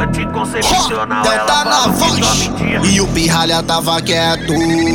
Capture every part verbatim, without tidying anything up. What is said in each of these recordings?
Anticoncepcional, Delta ela na fala que voz. só mentia. E o pirralha tava quieto.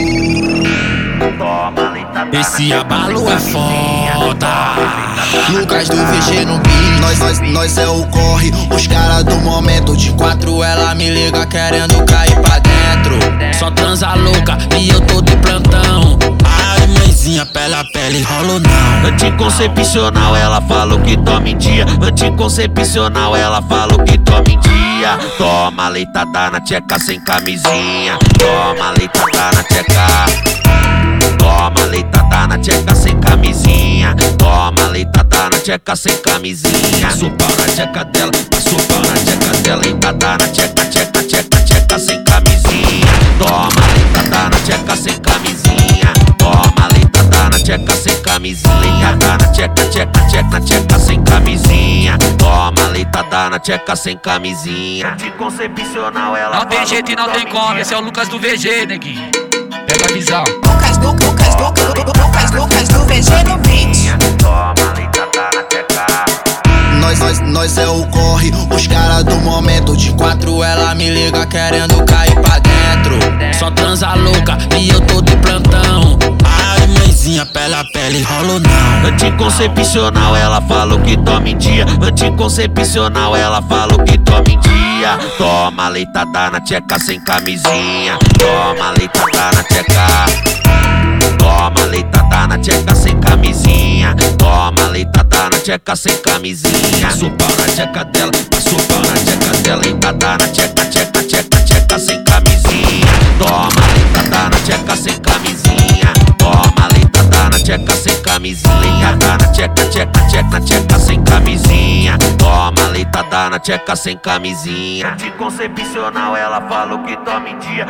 Toma, leitada, Esse abalo é foda. Lucas do V G no beat. Nós, nós, nós é o corre. Os caras do momento de quatro, ela me liga querendo cair pra dentro. Só transa louca e eu tô de plantão. Ai, mãezinha, pele a pele, rolo não. Anticoncepcional, ela fala que toma em dia. Anticoncepcional, ela fala que toma em dia. Toma leitada na tcheca sem camisinha. Toma leitada na tcheca. Toma leitada na tcheca sem camisinha. Toma leitada na tcheca sem camisinha. Passa o pau na tcheca dela, passa o pau na tcheca dela. Leitada na tcheca, tcheca, tcheca, tcheca sem camisinha. Toma leitada na tcheca sem camisinha. Toma leitada na tcheca sem camisinha. Leitada na tcheca, tcheca, tcheca, tcheca sem camisinha. Toma leitada na tcheca sem camisinha. Anticoncepcional, ela Não tem jeito e não tem como, esse é o Lucas do V G, neguinho. Pega a visão. Lucas, Lucas, Lucas, Lucas, Lucas, Lucas do V G no beat. Toma leitada na tcheca. Nós, nós, nós é o corre. Os caras do momento de quatro, ela me liga querendo cair pra dentro. Só transa louca e eu tô de plantão. Ai, mãezinha, pele a pele, rolo não. Anticoncepcional, ela fala que toma em dia. Anticoncepcional, ela fala que toma em dia. Toma leitada na tcheca sem camisinha. Toma leitada na tcheca. Toma leitada na tcheca sem camisinha. Toma leitada na tcheca sem camisinha. Passa o pau na tcheca dela, passa o pau na tcheca dela. Leitada na tcheca, tcheca, tcheca, tcheca sem camisinha. Toma leitada na tcheca sem camisinha. Toma leitada na tcheca sem camisinha. Leitada na tcheca, tcheca, tcheca, tcheca sem camisinha. Toma leitada na tcheca sem camisinha. Anticoncepcional, ela fala que toma em dia.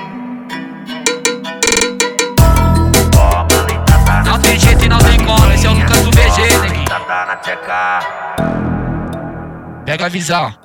Não tem jeito e não tem como, esse é o Lucas do V G, neguinho. Leitada na tcheca. Pega a visão.